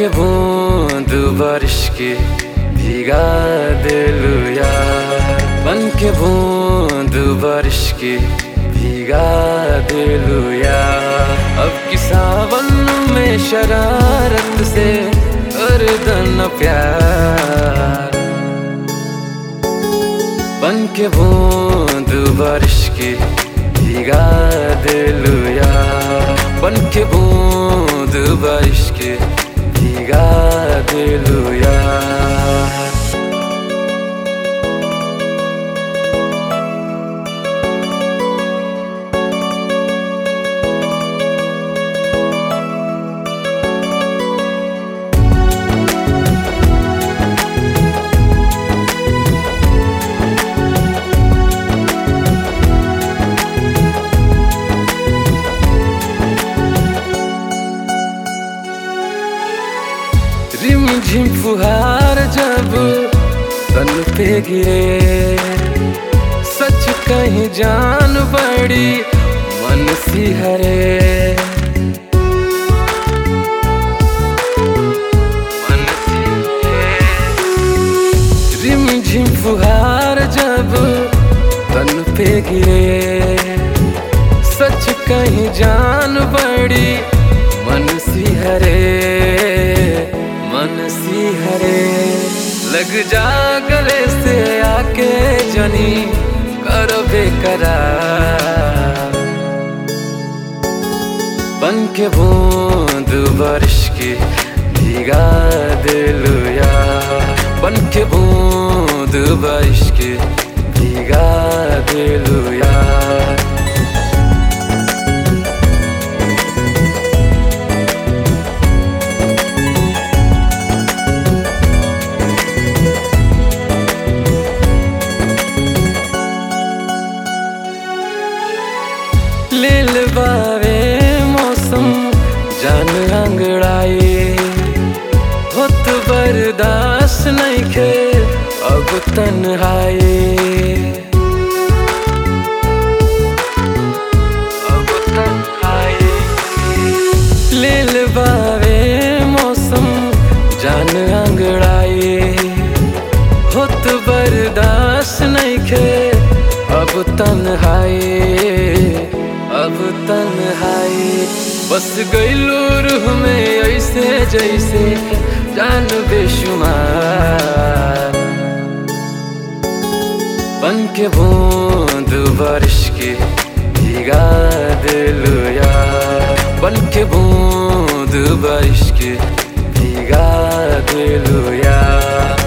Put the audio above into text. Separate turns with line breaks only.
के बूंद बारिश की भीगा दिलू यार, बन के बूंद बारिश की भीगा दिलू यार। अब की सावन में शरारत से कर दन प्यार, बन के बूंद बारिश की भीगा दिलू यार, बन के बूंद बारिश की भीगा दिलू यार। रिमझिम फुहार जब तन पे गिरे, सच कहीं जान बड़ी मन सी हरे, मन सी हरे। रिमझिम फुहार जब तन पे गिरे, सच कहीं जान बड़ी मन सी हरे, मन सी हरे। लग जा गले से आके जनी करो बेकरार, बन के बूंद बारिश की भीगा दिलू यार, बन के बूंद बारिश की भीगा दिलू यार। लेल बावे मौसम जान अंगड़ाई, होत बर्दाश्त नहीं खे अब तन्हाई, अब तन्हाई। लेल बावे मौसम जान अंगड़ाई, होत बर्दाश्त नहीं खे अब तन्हाई, अब तन्हाई। बस गइलू रूह में ऐसे जैसे जान बेशुमार, बन के बूंद बारिश की भीगा दिलू यार, बन के बूंद बारिश की भीगा दिलू यार।